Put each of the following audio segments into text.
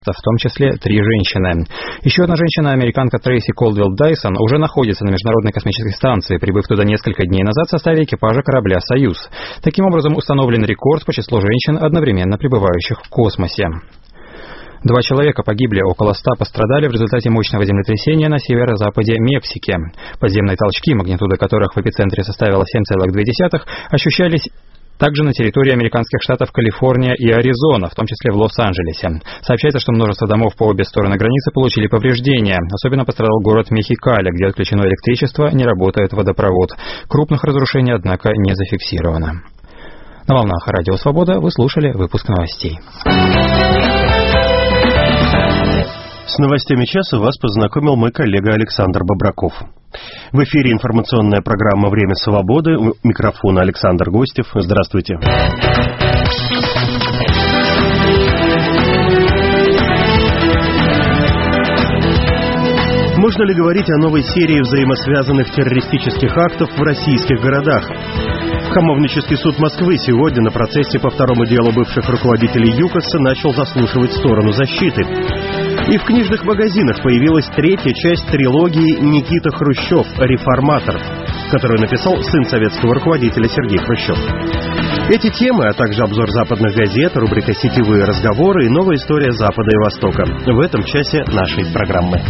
в том числе 3 женщины. Еще одна женщина, американка Трейси Колдвелл Дайсон, уже находится на Международной космической станции, прибыв туда несколько дней назад в составе экипажа корабля «Союз». Таким образом, установлен рекорд по числу женщин, одновременно пребывающих в космосе. 2 человека погибли, около 100 пострадали в результате мощного землетрясения на северо-западе Мексики. Подземные толчки, магнитуда которых в эпицентре составила 7,2, ощущались также на территории американских штатов Калифорния и Аризона, в том числе в Лос-Анджелесе. Сообщается, что множество домов по обе стороны границы получили повреждения. Особенно пострадал город Мехикали, где отключено электричество, не работает водопровод. Крупных разрушений, однако, не зафиксировано. На волнах Радио Свобода вы слушали выпуск новостей. С новостями часа вас познакомил мой коллега Александр Бобраков. В эфире информационная программа «Время свободы». У микрофона Александр Гостев. Здравствуйте. Можно ли говорить о новой серии взаимосвязанных террористических актов в российских городах? Хамовнический суд Москвы сегодня на процессе по второму делу бывших руководителей ЮКОСа начал заслушивать сторону защиты. И в книжных магазинах появилась 3-я часть трилогии Никита Хрущев «Реформатор», которую написал сын советского руководителя Сергей Хрущев. Эти темы, а также обзор западных газет, рубрика «Сетевые разговоры» и новая история Запада и Востока в этом часе нашей программы.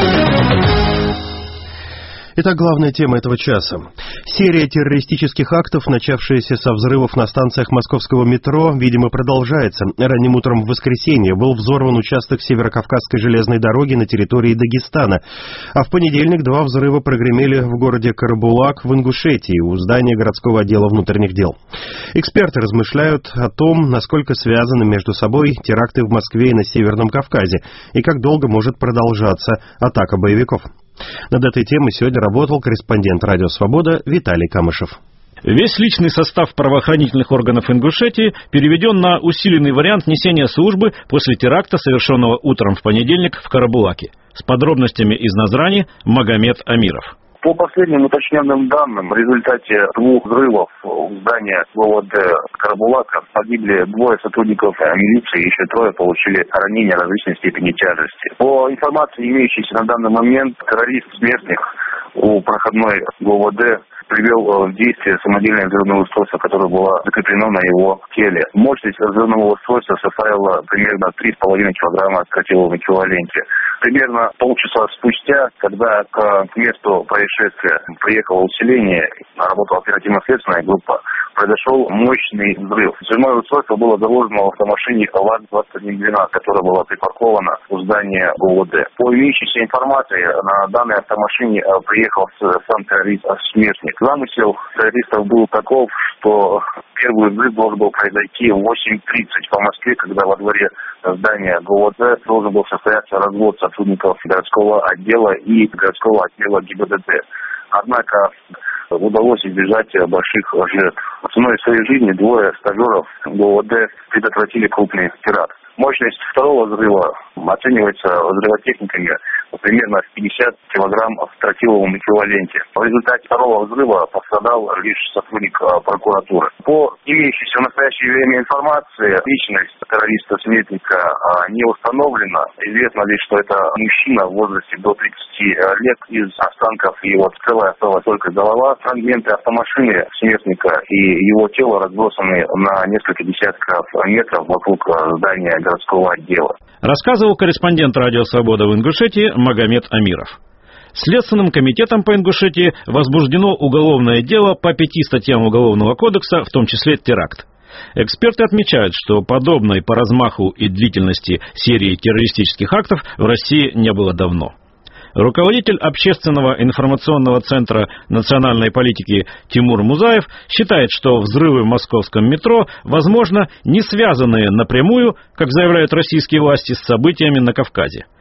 Итак, главная тема этого часа. Серия террористических актов, начавшаяся со взрывов на станциях московского метро, видимо, продолжается. Ранним утром в воскресенье был взорван участок Северокавказской железной дороги на территории Дагестана. А в понедельник 2 взрыва прогремели в городе Карабулак в Ингушетии у здания городского отдела внутренних дел. Эксперты размышляют о том, насколько связаны между собой теракты в Москве и на Северном Кавказе, и как долго может продолжаться атака боевиков. Над этой темой сегодня работал корреспондент «Радио Свобода» Виталий Камышев. Весь личный состав правоохранительных органов Ингушетии переведен на усиленный вариант несения службы после теракта, совершенного утром в понедельник в Карабулаке. С подробностями из Назрани Магомед Амиров. По последним уточненным данным, в результате 2 взрывов в здании ГУВД Карабулака погибли 2 сотрудников милиции, еще 3 получили ранения различной степени тяжести. По информации, имеющейся на данный момент, террорист смертник у проходной ГУВД привел в действие самодельное взрывное устройство, которое было закреплено на его теле. Мощность взрывного устройства составила примерно 3,5 килограмма тротила в эквиваленте. Примерно полчаса спустя, когда к месту происшествия приехало усиление, работала оперативно-следственная группа, произошел мощный взрыв. Взрывное устройство было заложено в автомашине ВАЗ-2112, которая была припаркована у здания ГУВД. По имеющейся информации, на данной автомашине приехал сам террорист-смертник. Замысел террористов был таков, что первый взрыв должен был произойти в 8:30 по Москве, когда во дворе здания ГУВД должен был состояться развод сотрудников городского отдела и городского отдела ГИБДД. Однако удалось избежать больших жертв. Ценой своей жизни 2 стажеров ГУВД предотвратили крупный теракт. Мощность второго взрыва оценивается взрывотехниками примерно в 50 килограмм в тротиловом эквиваленте. В результате второго взрыва пострадал лишь сотрудник прокуратуры. По имеющейся в настоящее время информации, личность террориста-смертника не установлена. Известно лишь, что это мужчина в возрасте до 30 лет. Из останков его целая осталась только голова. Фрагменты автомашины смертника и его тело разбросаны на несколько десятков метров вокруг здания городского отдела. Рассказывал корреспондент «Радио Свобода» в Ингушетии Магомед Амиров. Следственным комитетом по Ингушетии возбуждено уголовное дело по 5 статьям Уголовного кодекса, в том числе теракт. Эксперты отмечают, что подобной по размаху и длительности серии террористических актов в России не было давно. Руководитель общественного информационного центра национальной политики Тимур Музаев считает, что взрывы в московском метро, возможно, не связаны напрямую, как заявляют российские власти, с событиями на Кавказе.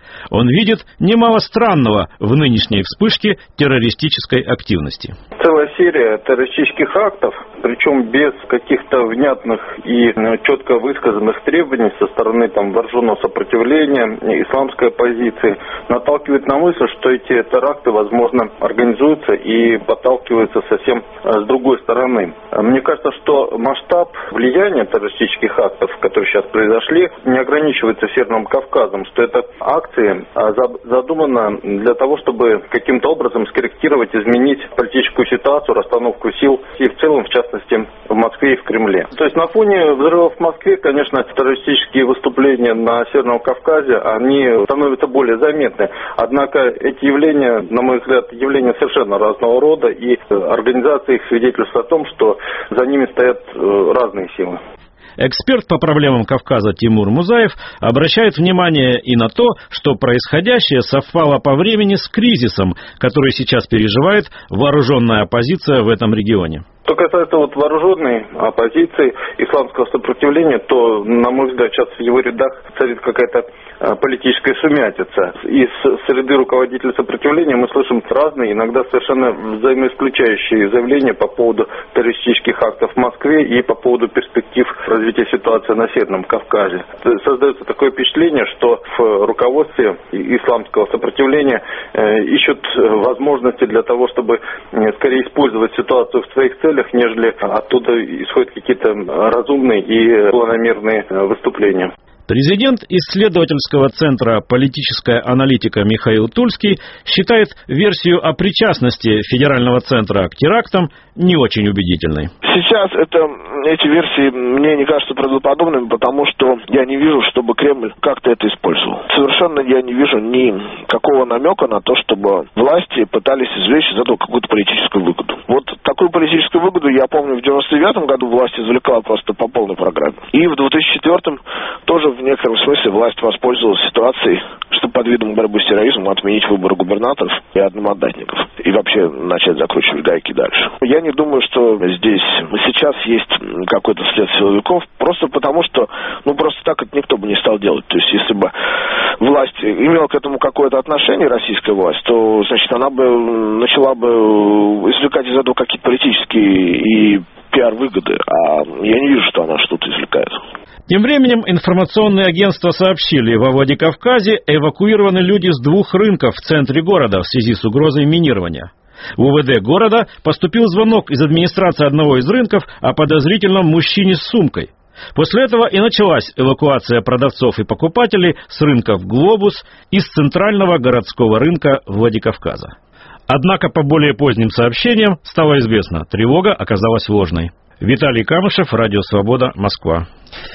Он видит немало странного в нынешней вспышке террористической активности. Целая серия террористических актов, причем без каких-то внятных и четко высказанных требований со стороны вооруженного сопротивления, исламской оппозиции, наталкивает на мысль, что эти теракты, возможно, организуются и подталкиваются совсем с другой стороны. Мне кажется, что масштаб влияния террористических актов, которые сейчас произошли, не ограничивается Северным Кавказом, что это акции задуманы для того, чтобы каким-то образом скорректировать, изменить политическую ситуацию, расстановку сил и в целом, в частности, в Москве и в Кремле. То есть на фоне взрывов в Москве, конечно, террористические выступления на Северном Кавказе, они становятся более заметны. Однако эти явления, на мой взгляд, явления совершенно разного рода, и организация их свидетельствует о том, что за ними стоят разные силы. Эксперт по проблемам Кавказа Тимур Музаев обращает внимание и на то, что происходящее совпало по времени с кризисом, который сейчас переживает вооруженная оппозиция в этом регионе. Что касается вооруженной оппозиции, исламского сопротивления, то, на мой взгляд, сейчас в его рядах царит какая-то политическая сумятица. Из среды руководителей сопротивления мы слышим разные, иногда совершенно взаимоисключающие заявления по поводу террористических актов в Москве и по поводу перспектив развития ситуации на Северном Кавказе. Создается такое впечатление, что в руководстве исламского сопротивления ищут возможности для того, чтобы скорее использовать ситуацию в своих целях, нежели оттуда исходят какие-то разумные и планомерные выступления. Президент исследовательского центра «Политическая аналитика» Михаил Тульский считает версию о причастности Федерального центра к терактам не очень убедительной. Сейчас эти версии мне не кажутся правдоподобными, потому что я не вижу, чтобы Кремль как-то это использовал. Совершенно я не вижу никакого намека на то, чтобы власти пытались извлечь из этого какую-то политическую выгоду. Вот такую политическую выгоду, я помню, в 1999 году власть извлекла просто по полной программе. И в 2004 тоже в некотором смысле власть воспользовалась ситуацией, чтобы под видом борьбы с терроризмом отменить выборы губернаторов и одномандатников. И вообще начать закручивать гайки дальше. Я не думаю, что здесь сейчас есть какой-то след силовиков, просто потому что, просто так это никто бы не стал делать. То есть, если бы власть имела к этому какое-то отношение, российская власть, то, значит, она бы начала бы извлекать из этого какие-то политические и пиар-выгоды. А я не вижу, что она что-то извлекает. Тем временем информационные агентства сообщили, во Владикавказе эвакуированы люди с 2 рынков в центре города в связи с угрозой минирования. В УВД города поступил звонок из администрации одного из рынков о подозрительном мужчине с сумкой. После этого и началась эвакуация продавцов и покупателей с рынков «Глобус» из центрального городского рынка Владикавказа. Однако по более поздним сообщениям стало известно, тревога оказалась ложной. Виталий Камышев, Радио Свобода, Москва.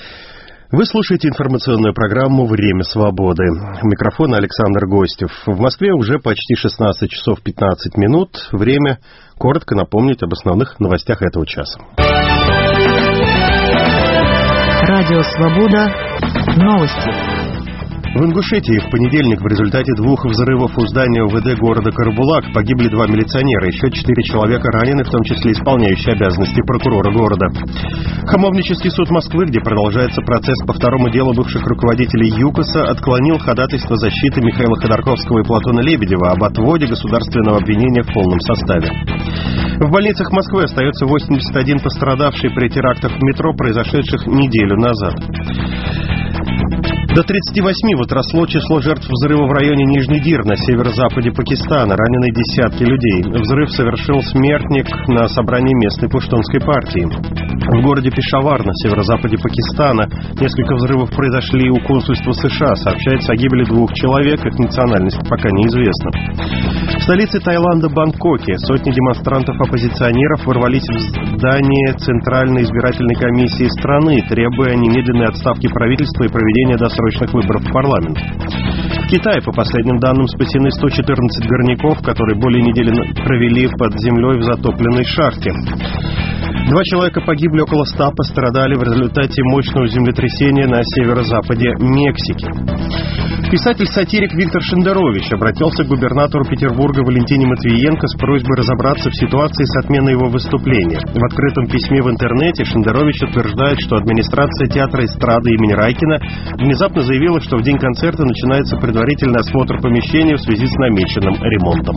Вы слушаете информационную программу «Время свободы». У микрофона Александр Гостев. В Москве уже почти 16 часов 15 минут. Время коротко напомнить об основных новостях этого часа. Радио Свобода. Новости. В Ингушетии в понедельник в результате 2 взрывов у здания УВД города Карабулак погибли 2 милиционера, еще 4 человека ранены, в том числе исполняющие обязанности прокурора города. Хамовнический суд Москвы, где продолжается процесс по второму делу бывших руководителей ЮКОСа, отклонил ходатайство защиты Михаила Ходорковского и Платона Лебедева об отводе государственного обвинения в полном составе. В больницах Москвы остается 81 пострадавший при терактах в метро, произошедших неделю назад. До 38 возросло число жертв взрыва в районе Нижний Дир на северо-западе Пакистана. Ранены десятки людей. Взрыв совершил смертник на собрании местной пуштунской партии. В городе Пешавар на северо-западе Пакистана несколько взрывов произошли у консульства США. Сообщается о гибели 2 человек, их национальность пока неизвестна. В столице Таиланда Бангкоке сотни демонстрантов-оппозиционеров ворвались в здание Центральной избирательной комиссии страны, требуя немедленной отставки правительства и проведения досрочных выборов в парламент. В Китае, по последним данным, спасены 114 горняков, которые более недели провели под землей в затопленной шахте. 2 человека погибли, около 100 пострадали в результате мощного землетрясения на северо-западе Мексики. Писатель-сатирик Виктор Шендерович обратился к губернатору Петербурга Валентине Матвиенко с просьбой разобраться в ситуации с отменой его выступления. В открытом письме в интернете Шендерович утверждает, что администрация театра эстрады имени Райкина внезапно заявила, что в день концерта начинается предварительный осмотр помещения в связи с намеченным ремонтом.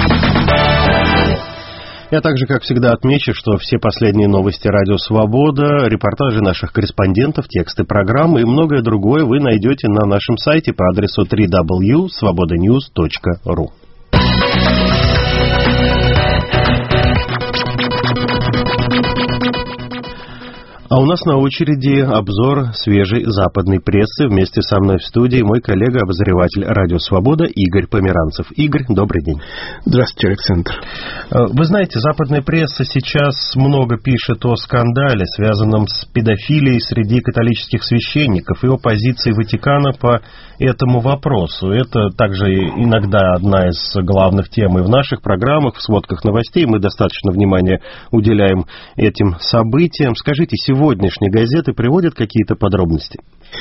Я также, как всегда, отмечу, что все последние новости «Радио Свобода», репортажи наших корреспондентов, тексты программы и многое другое вы найдете на нашем сайте по адресу www.svobodanews.ru. А у нас на очереди обзор свежей западной прессы. Вместе со мной в студии мой коллега-обозреватель «Радио Свобода» Игорь Померанцев. Игорь, добрый день. Здравствуйте, Александр. Вы знаете, западная пресса сейчас много пишет о скандале, связанном с педофилией среди католических священников и о позиции Ватикана по этому вопросу. Это также иногда одна из главных тем и в наших программах, в сводках новостей. Мы достаточно внимания уделяем этим событиям. Скажите, сегодняшние газеты приводят какие-то подробности?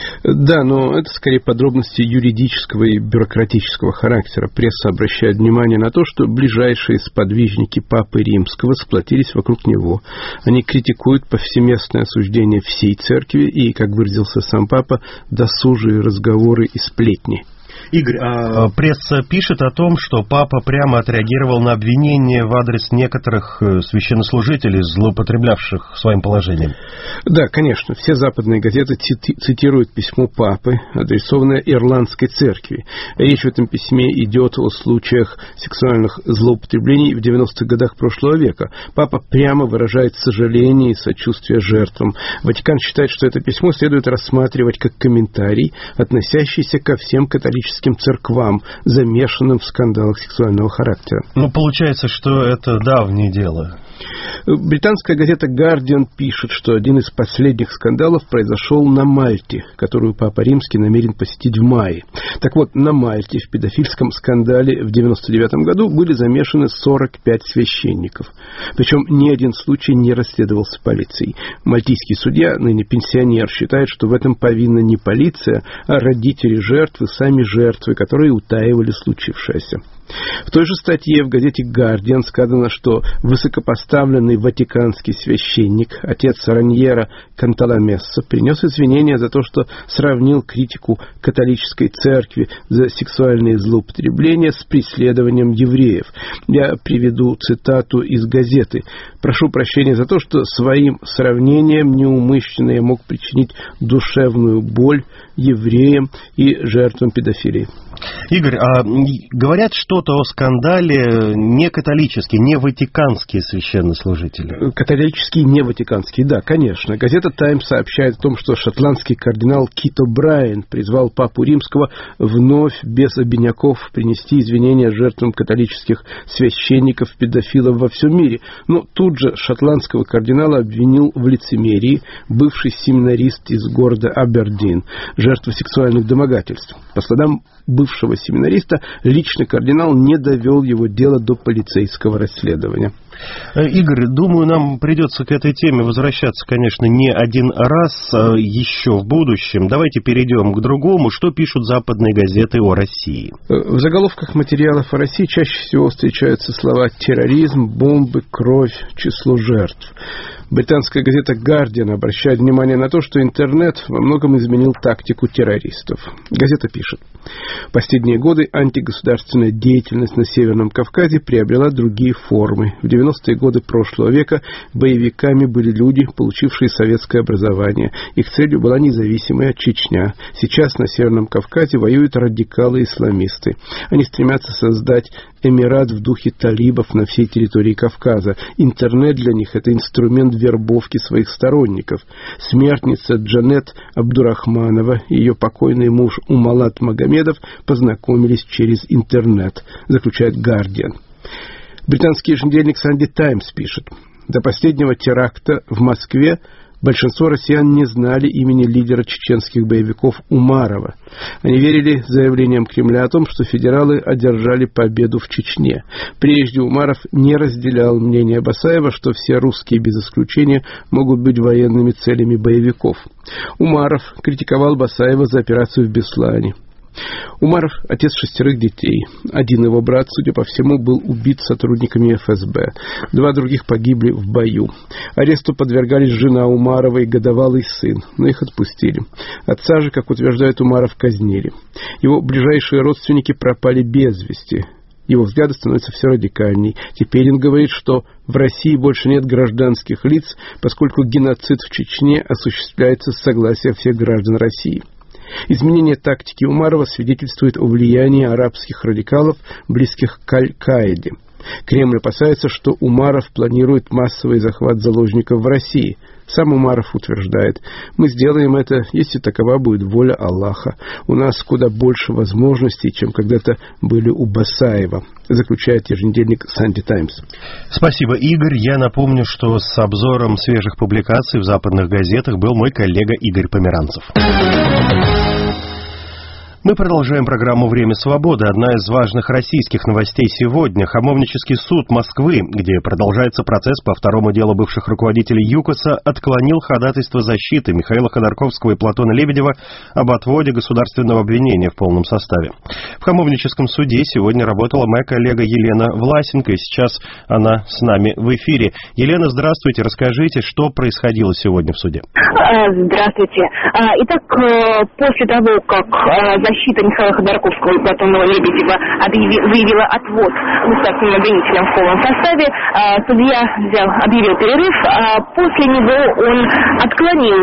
Да, но это скорее подробности юридического и бюрократического характера. Пресса обращает внимание на то, что ближайшие сподвижники Папы Римского сплотились вокруг него. Они критикуют повсеместное осуждение всей церкви и, как выразился сам Папа, досужие разговоры и сплетни. Игорь, а пресса пишет о том, что Папа прямо отреагировал на обвинения в адрес некоторых священнослужителей, злоупотреблявших своим положением. Да, конечно. Все западные газеты цитируют письмо Папы, адресованное Ирландской церкви. Речь в этом письме идет о случаях сексуальных злоупотреблений в 90-х годах прошлого века. Папа прямо выражает сожаление и сочувствие жертвам. Ватикан считает, что это письмо следует рассматривать как комментарий, относящийся ко всем католическим церквам, замешанным в скандалах сексуального характера. Ну, получается, что это давнее дело. Британская газета «Гардиан» пишет, что один из последних скандалов произошел на Мальте, которую Папа Римский намерен посетить в мае. Так вот, на Мальте в педофильском скандале в 1999 году были замешаны 45 священников. Причем ни один случай не расследовался полицией. Мальтийский судья, ныне пенсионер, считает, что в этом повинна не полиция, а родители жертвы, сами жертвы, которые утаивали случившееся. В той же статье в газете «Гардиан» сказано, что высокопоставленный ватиканский священник, отец Раньера Канталамессо, принес извинения за то, что сравнил критику католической церкви за сексуальные злоупотребления с преследованием евреев. Я приведу цитату из газеты. «Прошу прощения за то, что своим сравнением неумышленно я мог причинить душевную боль евреям и жертвам педофилии». Игорь, а говорят что-то о скандале не католические, не ватиканские священнослужители? Католические, не ватиканские, да, конечно. Газета «Таймс» сообщает о том, что шотландский кардинал Кит О'Брайен призвал Папу Римского вновь без обиняков принести извинения жертвам католических священников-педофилов во всем мире. Но тут же шотландского кардинала обвинил в лицемерии бывший семинарист из города Абердин, жертва сексуальных домогательств. По словам бывшего семинариста, лично кардинал не довел его дело до полицейского расследования. Игорь, думаю, нам придется к этой теме возвращаться, конечно, не один раз еще в будущем. Давайте перейдем к другому. Что пишут западные газеты о России? В заголовках материалов о России чаще всего встречаются слова «терроризм», «бомбы», «кровь», «число жертв». Британская газета «Гардиан» обращает внимание на то, что интернет во многом изменил тактику террористов. Газета пишет: в последние годы антигосударственная деятельность на Северном Кавказе приобрела другие формы. В 90-е годы прошлого века боевиками были люди, получившие советское образование. Их целью была независимая Чечня. Сейчас на Северном Кавказе воюют радикалы-исламисты. Они стремятся создать эмират в духе талибов на всей территории Кавказа. Интернет для них – это инструмент вербовки своих сторонников. Смертница Джанет Абдурахманова и ее покойный муж Умалат Магомедов познакомились через интернет, заключает «Гардиан». Британский еженедельник «Санди Таймс» пишет: до последнего теракта в Москве Большинство россиян не знали имени лидера чеченских боевиков Умарова. Они верили заявлениям Кремля о том, что федералы одержали победу в Чечне. Прежде Умаров не разделял мнение Басаева, что все русские без исключения могут быть военными целями боевиков. Умаров критиковал Басаева за операцию в Беслане. Умаров – отец 6 детей. Один его брат, судя по всему, был убит сотрудниками ФСБ. 2 других погибли в бою. Аресту подвергались жена Умарова и годовалый сын, но их отпустили. Отца же, как утверждает Умаров, казнили. Его ближайшие родственники пропали без вести. Его взгляды становятся все радикальней. Теперь он говорит, что в России больше нет гражданских лиц, поскольку геноцид в Чечне осуществляется с согласия всех граждан России. Изменение тактики Умарова свидетельствует о влиянии арабских радикалов, близких к Аль-Каиде. Кремль опасается, что Умаров планирует массовый захват заложников в России. Сам Умаров утверждает: «Мы сделаем это, если такова будет воля Аллаха. У нас куда больше возможностей, чем когда-то были у Басаева», заключает еженедельник «Санди Таймс». Спасибо, Игорь. Я напомню, что с обзором свежих публикаций в западных газетах был мой коллега Игорь Померанцев. Мы продолжаем программу «Время свободы». Одна из важных российских новостей сегодня. Хамовнический суд Москвы, где продолжается процесс по второму делу бывших руководителей ЮКОСа, отклонил ходатайство защиты Михаила Ходорковского и Платона Лебедева об отводе государственного обвинения в полном составе. В Хамовническом суде сегодня работала моя коллега Елена Власенко, и сейчас она с нами в эфире. Елена, здравствуйте. Расскажите, что происходило сегодня в суде. Здравствуйте. Итак, после того, как защита Михаила Ходорковского и Платона Лебедева заявила отвод государственным обвинителям в полном составе, судья объявил перерыв, а после него он отклонил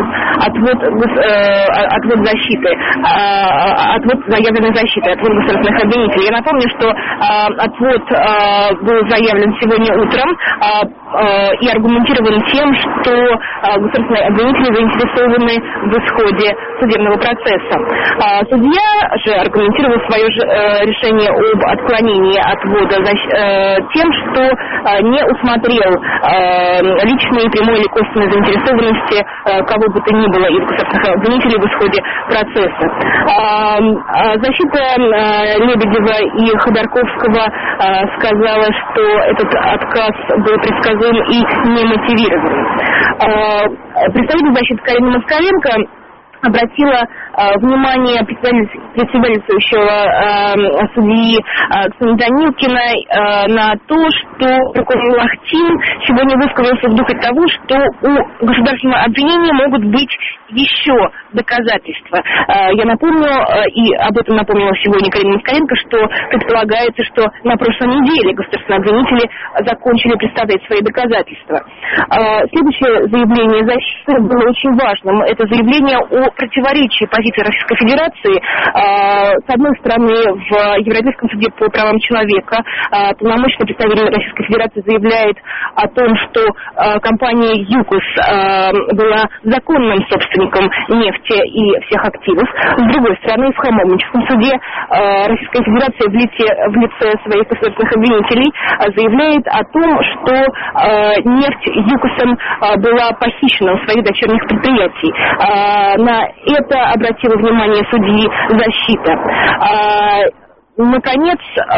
отвод защиты, отвод заявленной защиты, отвод государственных обвинителей. Я напомню, что отвод был заявлен сегодня утром и аргументирован тем, что государственные обвинители заинтересованы в исходе судебного процесса. Судья же аргументировал свое решение об отклонении отвода тем, что не усмотрел личной, прямой или косвенной заинтересованности кого бы то ни было из государственных обвинителей в исходе процесса. Защита Лебедева и Ходорковского сказала, что этот отказ был предсказуем и немотивирован. Представитель защиты Карина Москаленко обратила внимание председательствующего судьи Оксаны Данилкиной на то, что прокурор Лахтин сегодня высказался в духе того, что у государственного обвинения могут быть еще доказательства. Я напомню, и об этом напомнила сегодня Карина Москаленко, что предполагается, что на прошлой неделе государственные обвинители закончили представлять свои доказательства. Следующее заявление защиты было очень важным. Это заявление о противоречии позиции Российской Федерации. С одной стороны, в Европейском суде по правам человека полномочный представитель Российской Федерации заявляет о том, что компания ЮКОС была законным собственником нефти и всех активов. С другой стороны, в Хамовническом суде Российская Федерация в лице своих государственных обвинителей заявляет о том, что нефть ЮКОСом была похищена у своих дочерних предприятий. На это обратила внимание судьи защита. Наконец,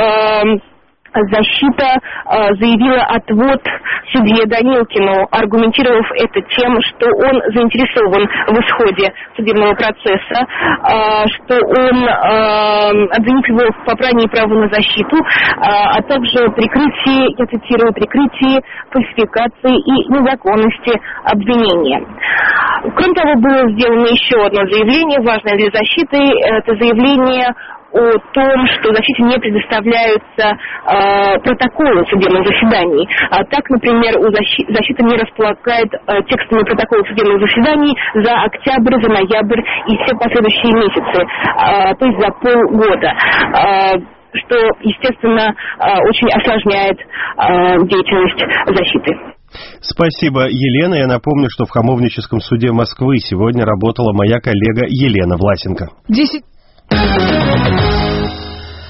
защита заявила отвод судье Данилкину, аргументировав это тем, что он заинтересован в исходе судебного процесса, что он обвинитель был в попрании права на защиту, а также прикрытии, я цитирую, прикрытии фальсификации и незаконности обвинения. Кроме того, было сделано еще одно заявление, важное для защиты. Это заявление о том, что защите не предоставляются протоколы судебных заседаний. Так, например, защита не располагает текстами протоколов судебных заседаний за октябрь, за ноябрь и все последующие месяцы, то есть за полгода, что, естественно, очень осложняет деятельность защиты. Спасибо, Елена. Я напомню, что в Хамовническом суде Москвы сегодня работала моя коллега Елена Власенко. Мы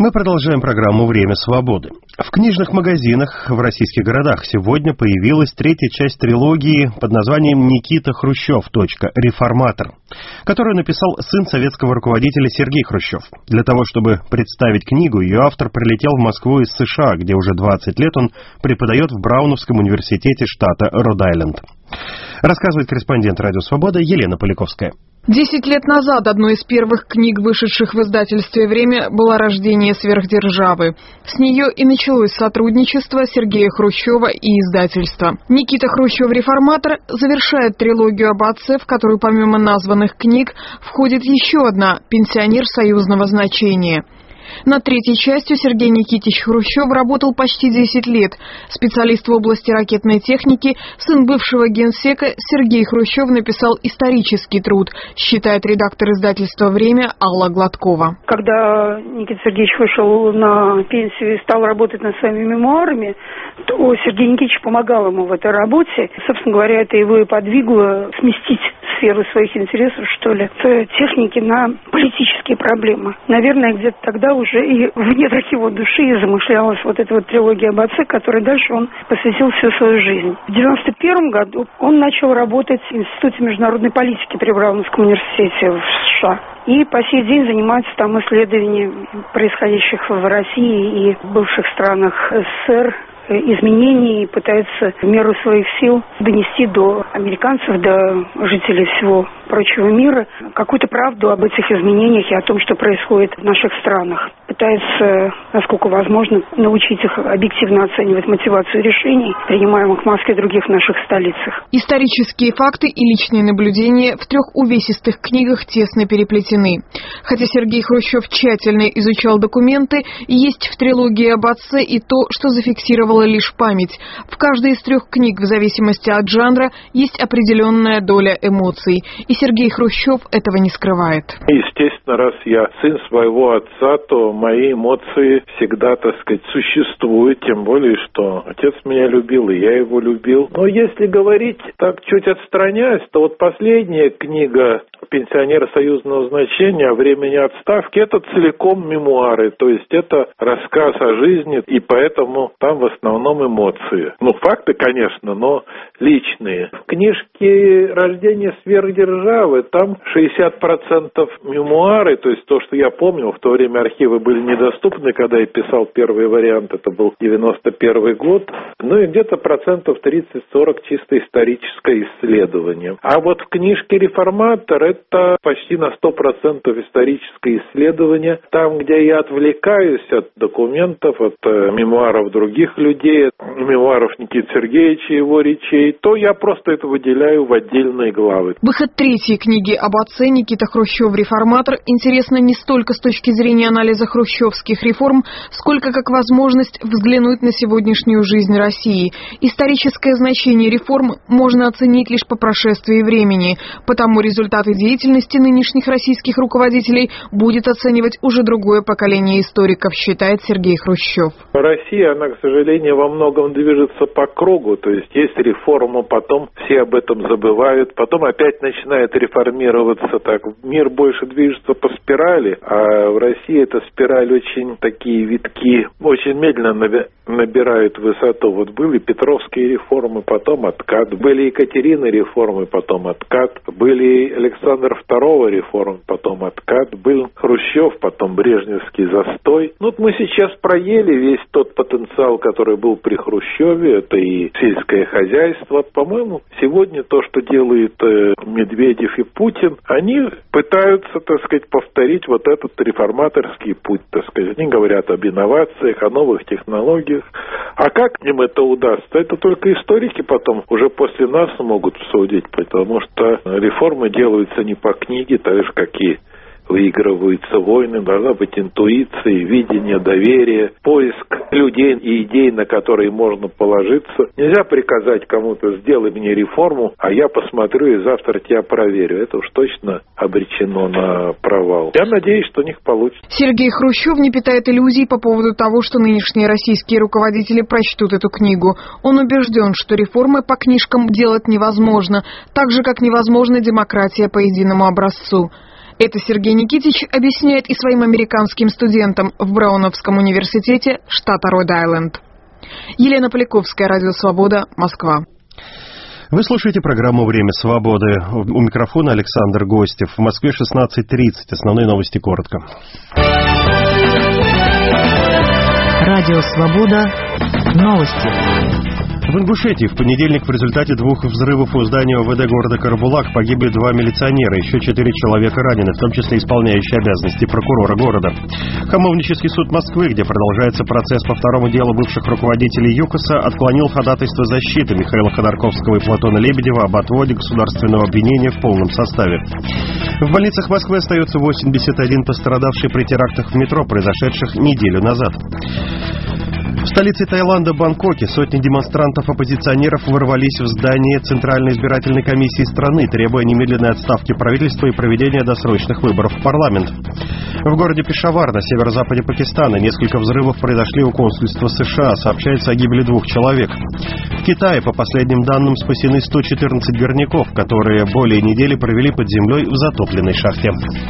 Мы продолжаем программу «Время свободы». В книжных магазинах в российских городах сегодня появилась третья часть трилогии под названием «Никита Хрущев. Реформатор», которую написал сын советского руководителя Сергей Хрущев. Для того, чтобы представить книгу, ее автор прилетел в Москву из США, где уже 20 лет он преподает в Брауновском университете штата Род-Айленд. Рассказывает корреспондент «Радио Свобода» Елена Поляковская. 10 лет назад одной из первых книг, вышедших в издательстве «Время», было «Рождение сверхдержавы». С нее и началось сотрудничество Сергея Хрущева и издательства. Никита Хрущев «Реформатор» завершает трилогию об отце, в которую помимо названных книг входит еще одна «Пенсионер союзного значения». Над третьей частью Сергей Никитич Хрущев работал почти 10 лет. Специалист в области ракетной техники, сын бывшего генсека Сергей Хрущев написал исторический труд, считает редактор издательства «Время» Алла Гладкова. Когда Никита Сергеевич вышел на пенсию и стал работать над своими мемуарами, то Сергей Никитич помогал ему в этой работе. Собственно говоря, это его и подвигло сместить сферу своих интересов, что ли, с техники на политические проблемы. Наверное, где-то тогда уже и в недрах его души и замышлялась вот эта вот трилогия об отце, которой дальше он посвятил всю свою жизнь. В 1991 году он начал работать в Институте международной политики при Брауновском университете в США. И по сей день занимается там исследованием происходящих в России и бывших странах СССР изменений и пытается в меру своих сил донести до американцев, до жителей всего прочего мира какую-то правду об этих изменениях и о том, что происходит в наших странах. Пытается, насколько возможно, научить их объективно оценивать мотивацию решений, принимаемых в Москве и других наших столицах. Исторические факты и личные наблюдения в 3 увесистых книгах тесно переплетены. Хотя Сергей Хрущев тщательно изучал документы, есть в трилогии об отце и то, что зафиксировала лишь память. В каждой из 3 книг, в зависимости от жанра, есть определенная доля эмоций. И Сергей Хрущев этого не скрывает. Естественно, раз я сын своего отца, то мои эмоции всегда, так сказать, существуют. Тем более, что отец меня любил, и я его любил. Но если говорить так чуть отстраняясь, то вот последняя книга «Пенсионер союзного значения. О времени отставки» — это целиком мемуары. То есть это рассказ о жизни, и поэтому там в основном эмоции. Ну, факты, конечно, но личные. В книжке «Рождение сверхдержавы» там 60% мемуары, то есть то, что я помню, в то время архивы были недоступны, когда я писал первый вариант, это был 91 год, ну и где-то 30-40% чисто историческое исследование. А вот в книжке «Реформатор» это почти на 100% историческое исследование. Там, где я отвлекаюсь от документов, от мемуаров других людей, мемуаров Никиты Сергеевича и его речей, то я просто это выделяю в отдельные главы. Выход третьей книги об отце Никита Хрущев «Реформатор» интересно не столько с точки зрения анализа хрущевских реформ, сколько как возможность взглянуть на сегодняшнюю жизнь России. Историческое значение реформ можно оценить лишь по прошествии времени, потому результаты деятельности нынешних российских руководителей будет оценивать уже другое поколение историков, считает Сергей Хрущев. Россия, она, к сожалению, во многом движется по кругу, то есть реформа, потом все об этом забывают, потом опять начинает реформироваться так. Мир больше движется по спирали, а в России эта спираль очень такие витки, очень медленно набирают высоту. Вот были Петровские реформы, потом откат, были Екатерины реформы, потом откат, были Александр II реформы, потом откат, был Хрущев, потом Брежневский застой. Ну, вот мы сейчас проели весь тот потенциал, который был при Хрущеве, это и сельское хозяйство. По-моему, сегодня то, что делает Медведев и Путин, они пытаются, так сказать, повторить вот этот реформаторский путь, так сказать. Они говорят об инновациях, о новых технологиях. А как им это удастся? Это только историки потом уже после нас могут судить, потому что реформы делаются не по книге, так же, как и выигрываются войны, должна быть интуиция, видение, доверие, поиск людей и идей, на которые можно положиться. Нельзя приказать кому-то: сделай мне реформу, а я посмотрю и завтра тебя проверю. Это уж точно обречено на провал. Я надеюсь, что у них получится. Сергей Хрущев не питает иллюзий по поводу того, что нынешние российские руководители прочтут эту книгу. Он убежден, что реформы по книжкам делать невозможно, так же, как невозможна демократия по единому образцу. Это Сергей Никитич объясняет и своим американским студентам в Брауновском университете штата Род-Айленд. Елена Поляковская, Радио Свобода, Москва. Вы слушаете программу «Время свободы». У микрофона Александр Гостев. В Москве 16:30. Основные новости коротко. Радио Свобода. Новости. В Ингушетии в понедельник в результате 2 взрывов у здания ОВД города Карабулак погибли 2 милиционера, еще 4 человека ранены, в том числе исполняющие обязанности прокурора города. Хамовнический суд Москвы, где продолжается процесс по второму делу бывших руководителей ЮКОСа, отклонил ходатайство защиты Михаила Ходорковского и Платона Лебедева об отводе государственного обвинения в полном составе. В больницах Москвы остается 81 пострадавший при терактах в метро, произошедших неделю назад. В столице Таиланда, Бангкоке, сотни демонстрантов-оппозиционеров ворвались в здание Центральной избирательной комиссии страны, требуя немедленной отставки правительства и проведения досрочных выборов в парламент. В городе Пешавар на северо-западе Пакистана несколько взрывов произошли у консульства США, сообщается о гибели 2 человек. В Китае, по последним данным, спасены 114 горняков, которые более недели провели под землей в затопленной шахте.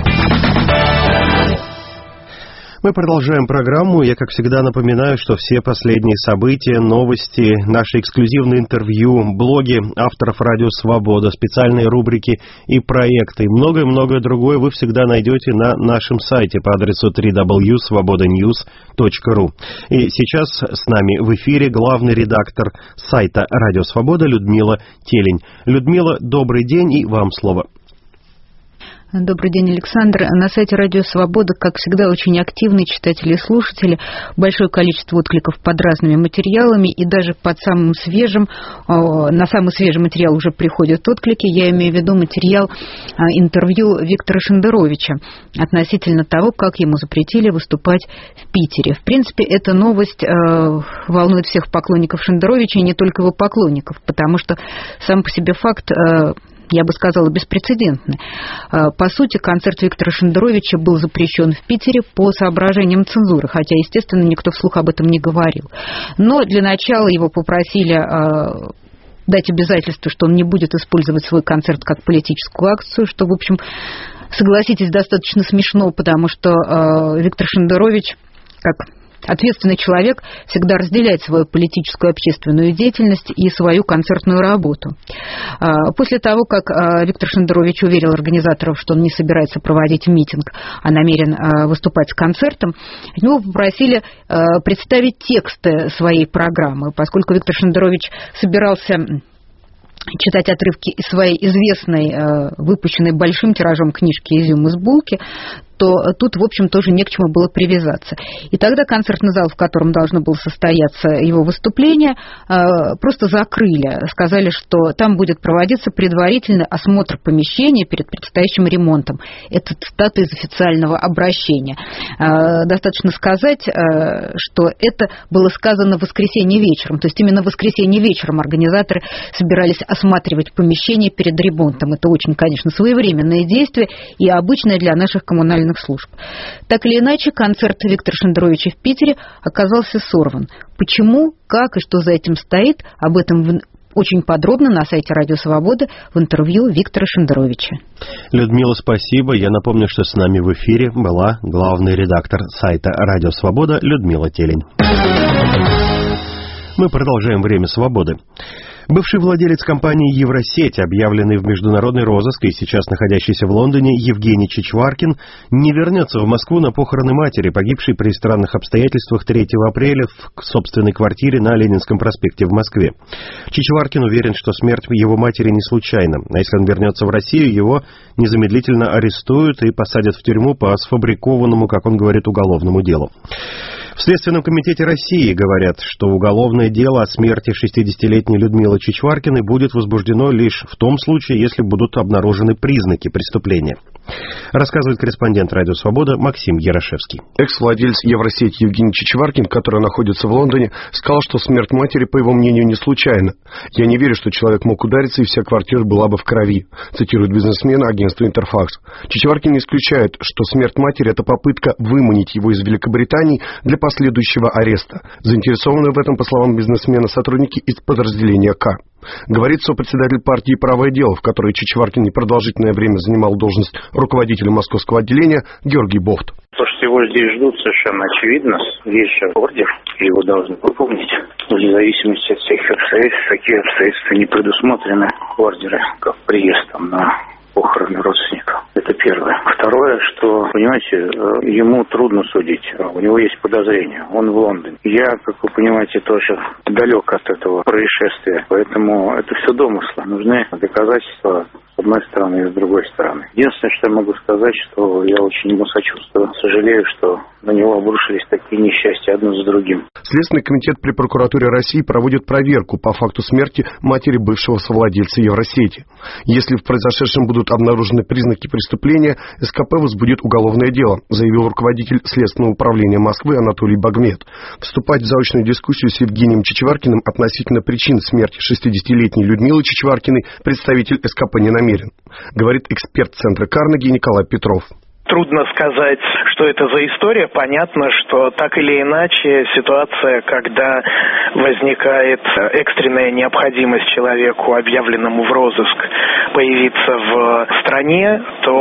Мы продолжаем программу. Я, как всегда, напоминаю, что все последние события, новости, наши эксклюзивные интервью, блоги авторов «Радио Свобода», специальные рубрики и проекты, и многое-многое другое вы всегда найдете на нашем сайте по адресу www.svobodanews.ru. И сейчас с нами в эфире главный редактор сайта «Радио Свобода» Людмила Телень. Людмила, добрый день, и вам слово. Добрый день, Александр. На сайте «Радио Свобода», как всегда, очень активные читатели и слушатели, большое количество откликов под разными материалами, и даже под самым свежим, на самый свежий материал уже приходят отклики. Я имею в виду материал интервью Виктора Шендеровича относительно того, как ему запретили выступать в Питере. В принципе, эта новость волнует всех поклонников Шендеровича, и не только его поклонников, потому что сам по себе факт, я бы сказала, беспрецедентный. По сути, концерт Виктора Шендеровича был запрещен в Питере по соображениям цензуры, хотя, естественно, никто вслух об этом не говорил. Но для начала его попросили дать обязательство, что он не будет использовать свой концерт как политическую акцию, что, в общем, согласитесь, достаточно смешно, потому что Виктор Шендерович, как ответственный человек, всегда разделяет свою политическую общественную деятельность и свою концертную работу. После того, как Виктор Шендерович уверил организаторов, что он не собирается проводить митинг, а намерен выступать с концертом, его попросили представить тексты своей программы, поскольку Виктор Шендерович собирался читать отрывки из своей известной, выпущенной большим тиражом книжки «Изюм из булки», то тут, в общем, тоже не к чему было привязаться. И тогда концертный зал, в котором должно было состояться его выступление, просто закрыли. Сказали, что там будет проводиться предварительный осмотр помещения перед предстоящим ремонтом. Это цитата из официального обращения. Достаточно сказать, что это было сказано в воскресенье вечером. То есть именно в воскресенье вечером организаторы собирались осматривать помещение перед ремонтом. Это очень, конечно, своевременное действие и обычное для наших коммунальных служб. Так или иначе, концерт Виктора Шендеровича в Питере оказался сорван. Почему, как и что за этим стоит, об этом очень подробно на сайте «Радио Свобода» в интервью Виктора Шендеровича. Людмила, спасибо. Я напомню, что с нами в эфире была главный редактор сайта «Радио Свобода» Людмила Телень. Мы продолжаем «Время свободы». Бывший владелец компании «Евросеть», объявленный в международный розыск и сейчас находящийся в Лондоне, Евгений Чичваркин, не вернется в Москву на похороны матери, погибшей при странных обстоятельствах 3 апреля в собственной квартире на Ленинском проспекте в Москве. Чичваркин уверен, что смерть его матери не случайна, а если он вернется в Россию, его незамедлительно арестуют и посадят в тюрьму по сфабрикованному, как он говорит, уголовному делу. В Следственном комитете России говорят, что уголовное дело о смерти 60-летней Людмилы Чичваркиной будет возбуждено лишь в том случае, если будут обнаружены признаки преступления. Рассказывает корреспондент «Радио Свобода» Максим Ярошевский. Экс-владелец Евросети Евгений Чичваркин, который находится в Лондоне, сказал, что смерть матери, по его мнению, не случайна. «Я не верю, что человек мог удариться, и вся квартира была бы в крови», цитирует бизнесмена агентства «Интерфакс». Чичваркин не исключает, что смерть матери – это попытка выманить его из Великобритании для последующего ареста. Заинтересованы в этом, по словам бизнесмена, сотрудники из подразделения К. Говорит сопредседатель партии «Правое дело», в которой Чичваркин непродолжительное время занимал должность руководителя московского отделения, Георгий Бохт. То, что его здесь ждут, совершенно очевидно. Есть же ордер, его должны выполнить. В зависимости от всех обстоятельств, такие обстоятельства не предусмотрены ордеры, как приезд на похороны родственников. Это первое. Второе, что, понимаете, ему трудно судить. У него есть подозрения. Он в Лондоне. Я, как вы понимаете, тоже далек от этого происшествия. Поэтому это все домыслы. Нужны доказательства с одной стороны и с другой стороны. Единственное, что я могу сказать, что я очень ему сочувствую. Сожалею, что на него обрушились такие несчастья одно за другим. Следственный комитет при прокуратуре России проводит проверку по факту смерти матери бывшего совладельца Евросети. Если в произошедшем будут обнаружены признаки преступления, СКП возбудит уголовное дело, заявил руководитель Следственного управления Москвы Анатолий Багмет. Вступать в заочную дискуссию с Евгением Чичваркиным относительно причин смерти 60-летней Людмилы Чичваркиной представитель СКП не намерен, говорит эксперт Центра Карнеги Николай Петров. Трудно сказать, что это за история. Понятно, что так или иначе ситуация, когда возникает экстренная необходимость человеку, объявленному в розыск, появиться в стране,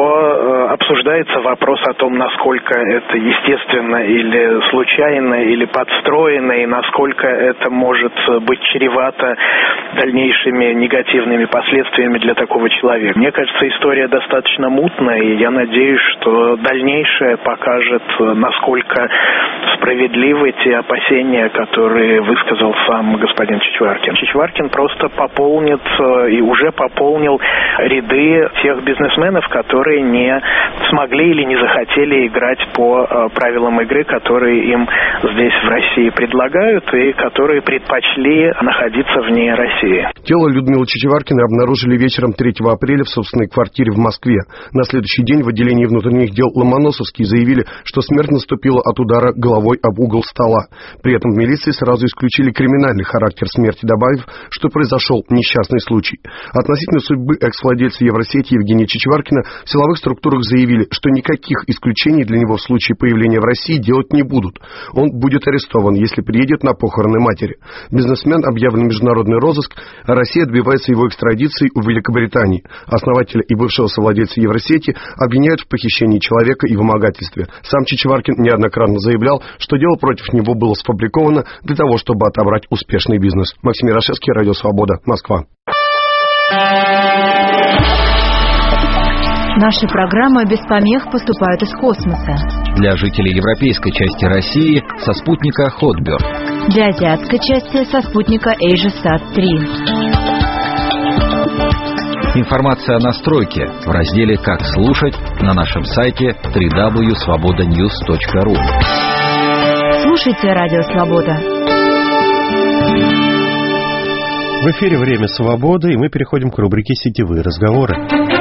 то обсуждается вопрос о том, насколько это естественно или случайно, или подстроено, и насколько это может быть чревато дальнейшими негативными последствиями для такого человека. Мне кажется, история достаточно мутная, и я надеюсь, что дальнейшее покажет, насколько справедливы те опасения, которые высказал сам господин Чичваркин. Чичваркин просто пополнит и уже пополнил ряды тех бизнесменов, которые не смогли или не захотели играть по правилам игры, которые им здесь в России предлагают и которые предпочли находиться вне России. Тело Людмилы Чичваркиной обнаружили вечером 3 апреля в собственной квартире в Москве. На следующий день в отделении внутренних дел Ломоносовские заявили, что смерть наступила от удара головой об угол стола. При этом в милиции сразу исключили криминальный характер смерти, добавив, что произошел несчастный случай. Относительно судьбы экс-владельца Евросети Евгения Чичваркина в силовых структурах заявили, что никаких исключений для него в случае появления в России делать не будут. Он будет арестован, если приедет на похороны матери. Бизнесмен объявлен в международный розыск, а Россия добивается его экстрадиции у Великобритании. Основателя и бывшего совладельца Евросети обвиняют в похищении человека и вымогательстве. Сам Чичваркин неоднократно заявлял, что дело против него было сфабриковано для того, чтобы отобрать успешный бизнес. Максим Ярошевский, Радио Свобода, Москва. Наши программы без помех поступают из космоса. Для жителей европейской части России со спутника Хотберг. Для азиатской части со спутника AsiaSat-3. Информация о настройке в разделе «Как слушать» на нашем сайте www.svobodanews.ru. Слушайте Радио Свобода. В эфире «Время свободы», и мы переходим к рубрике «Сетевые разговоры».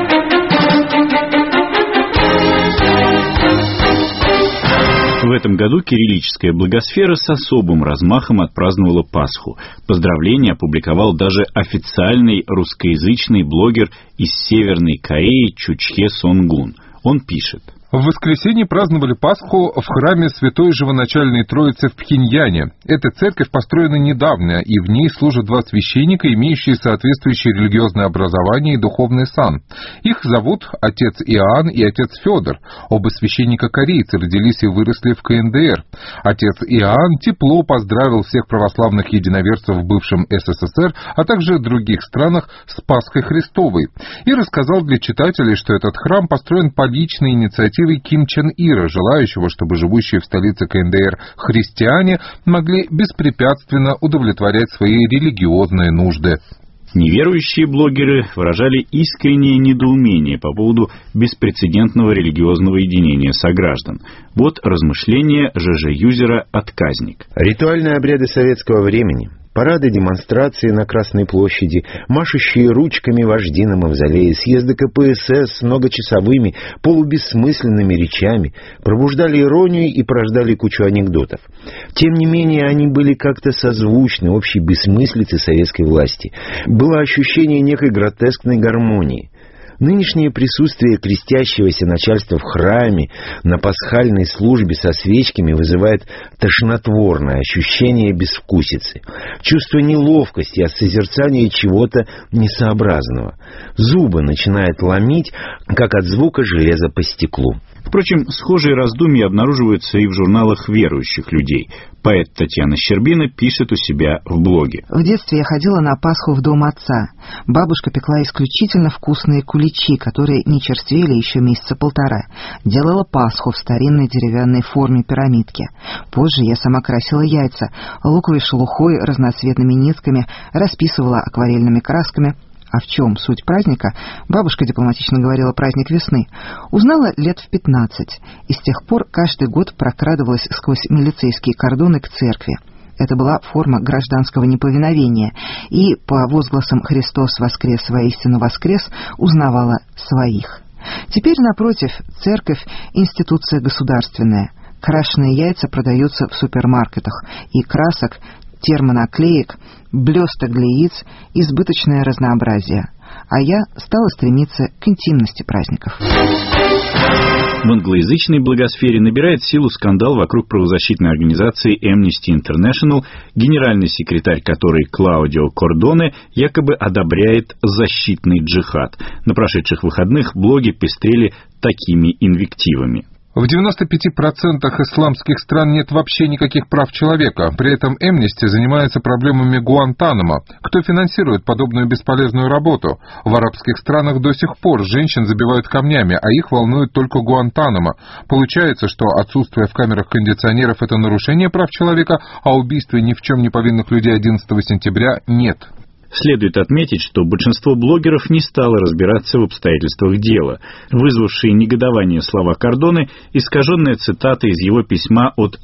В этом году кириллическая благосфера с особым размахом отпраздновала Пасху. Поздравления опубликовал даже официальный русскоязычный блогер из Северной Кореи Чучхе Сонгун. Он пишет: В воскресенье праздновали Пасху в храме Святой Живоначальной Троицы в Пхеньяне. Эта церковь построена недавно, и в ней служат два священника, имеющие соответствующее религиозное образование и духовный сан. Их зовут отец Иоанн и отец Федор. Оба священника-корейцы родились и выросли в КНДР. Отец Иоанн тепло поздравил всех православных единоверцев в бывшем СССР, а также других странах с Пасхой Христовой. И рассказал для читателей, что этот храм построен по личной инициативе Ким Чен Ира, желающего, чтобы живущие в столице КНДР христиане могли беспрепятственно удовлетворять свои религиозные нужды. Неверующие блогеры выражали искреннее недоумение по поводу беспрецедентного религиозного единения сограждан. Вот размышления ЖЖ-юзера «Отказник». Ритуальные обряды советского времени, парады, демонстрации на Красной площади, машущие ручками вожди на мавзолее, съезды КПСС с многочасовыми, полубессмысленными речами пробуждали иронию и порождали кучу анекдотов. Тем не менее, они были как-то созвучны общей бессмыслице советской власти. Было ощущение некой гротескной гармонии. Нынешнее присутствие крестящегося начальства в храме на пасхальной службе со свечками вызывает тошнотворное ощущение безвкусицы, чувство неловкости от созерцания чего-то несообразного. Зубы начинает ломить, как от звука железа по стеклу. Впрочем, схожие раздумья обнаруживаются и в журналах верующих людей. Поэт Татьяна Щербина пишет у себя в блоге. В детстве я ходила на Пасху в дом отца. Бабушка пекла исключительно вкусные куличи, которые не черствели еще месяца полтора. Делала Пасху в старинной деревянной форме пирамидки. Позже я сама красила яйца луковой шелухой, разноцветными нитками, расписывала акварельными красками. А в чем суть праздника, бабушка дипломатично говорила «праздник весны», узнала лет в 15, и с тех пор каждый год прокрадывалась сквозь милицейские кордоны к церкви. Это была форма гражданского неповиновения, и по возгласам «Христос воскрес, воистину воскрес» узнавала своих. Теперь, напротив, церковь – институция государственная. Крашеные яйца продаются в супермаркетах, и красок, термонаклеек, блесток для яиц, избыточное разнообразие. А я стала стремиться к интимности праздников. В англоязычной благосфере набирает силу скандал вокруг правозащитной организации Amnesty International, генеральный секретарь которой Клаудио Кордоне якобы одобряет защитный джихад. На прошедших выходных блоги пестрели такими инвективами. В 95% исламских стран нет вообще никаких прав человека. При этом Amnesty занимается проблемами Гуантанамо. Кто финансирует подобную бесполезную работу? В арабских странах до сих пор женщин забивают камнями, а их волнует только Гуантанамо. Получается, что отсутствие в камерах кондиционеров – это нарушение прав человека, а убийства ни в чем не повинных людей 11 сентября нет. Следует отметить, что большинство блогеров не стало разбираться в обстоятельствах дела. Вызвавшие негодование слова Кордоне – искаженная цитата из его письма от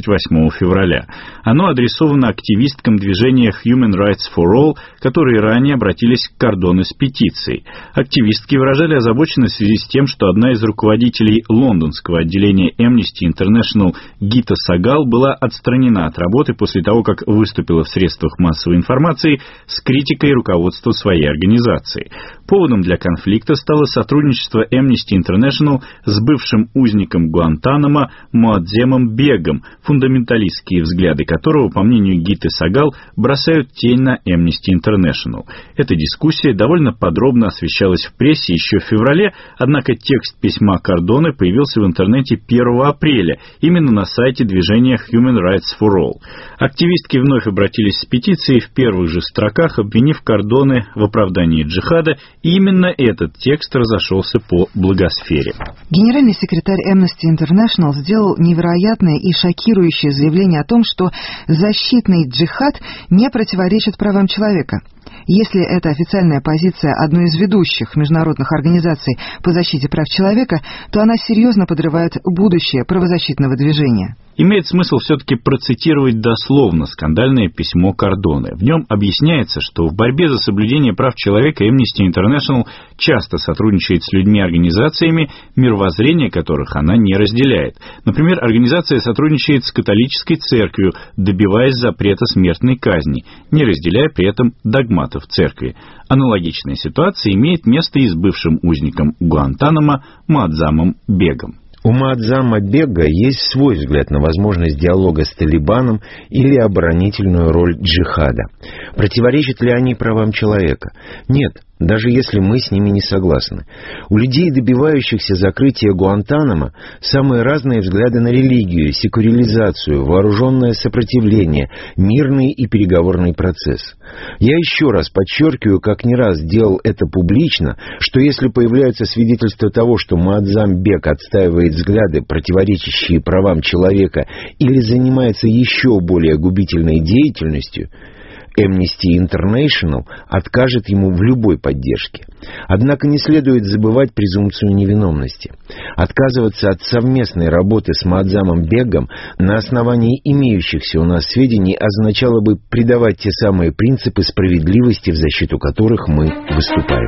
28 февраля. Оно адресовано активисткам движения Human Rights for All, которые ранее обратились к Кордоне с петицией. Активистки выражали озабоченность в связи с тем, что одна из руководителей лондонского отделения Amnesty International Гита Сагал была отстранена от работы после того, как выступила в средствах массовой информации с критикой руководства своей организации. Поводом для конфликта стало сотрудничество Amnesty International с бывшим узником Гуантанамо Муадземом Бегом, фундаменталистские взгляды которого, по мнению Гиты Сагал, бросают тень на Amnesty International. Эта дискуссия довольно подробно освещалась в прессе еще в феврале, однако текст письма Кордоне появился в интернете 1 апреля, именно на сайте движения Human Rights for All. Активистки вновь обратились с петицией в первых же строках, обвинив Кордоне в оправдании джихада, и именно этот текст разошелся по благосфере. Генеральный секретарь Amnesty International сделал невероятное и шокирующее заявление о том, что защитный джихад не противоречит правам человека. Если это официальная позиция одной из ведущих международных организаций по защите прав человека, то она серьезно подрывает будущее правозащитного движения. Имеет смысл все-таки процитировать дословно скандальное письмо Кордоне. В нем объясняется, что в борьбе за соблюдение прав человека Amnesty International часто сотрудничает с людьми-организациями, мировоззрение которых она не разделяет. Например, организация сотрудничает с католической церковью, добиваясь запрета смертной казни, не разделяя при этом догматов церкви. Аналогичная ситуация имеет место и с бывшим узником Гуантанамо Муадземом Бегом. У Муадзема Бега есть свой взгляд на возможность диалога с Талибаном или оборонительную роль джихада. Противоречат ли они правам человека? Нет, даже если мы с ними не согласны. У людей, добивающихся закрытия Гуантанамо, самые разные взгляды на религию, секуляризацию, вооруженное сопротивление, мирный и переговорный процесс. Я еще раз подчеркиваю, как не раз делал это публично, что если появляются свидетельства того, что Муадзем Бег отстаивает взгляды, противоречащие правам человека, или занимается еще более губительной деятельностью, Amnesty International откажет ему в любой поддержке. Однако не следует забывать презумпцию невиновности. Отказываться от совместной работы с Муадземом Бегом на основании имеющихся у нас сведений означало бы предавать те самые принципы справедливости, в защиту которых мы выступаем.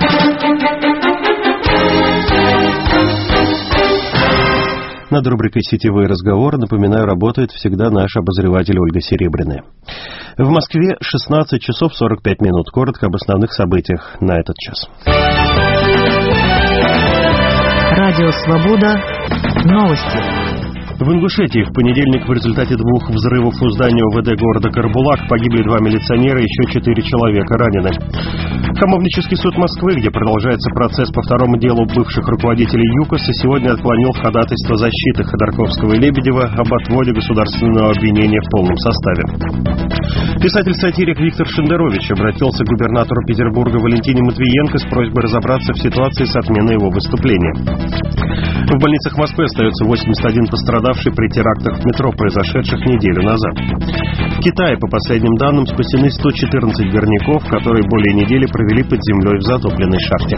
Над рубрикой «Сетевые разговоры», напоминаю, работает всегда наш обозреватель Ольга Серебряная. В Москве 16 часов 45 минут. Коротко об основных событиях на этот час. Радио «Свобода». Новости. В Ингушетии в понедельник в результате 2 взрывов у здания ОВД города Карбулак погибли 2 милиционера, еще 4 человека ранены. Хамовнический суд Москвы, где продолжается процесс по второму делу бывших руководителей ЮКОСа, сегодня отклонил ходатайство защиты Ходорковского и Лебедева об отводе государственного обвинения в полном составе. Писатель-сатирик Виктор Шендерович обратился к губернатору Петербурга Валентине Матвиенко с просьбой разобраться в ситуации с отменой его выступления. В больницах Москвы остается 81 пострадавший при терактах в метро, произошедших неделю назад. В Китае, по последним данным, спасены 114 горняков, которые более недели провели под землей в затопленной шахте.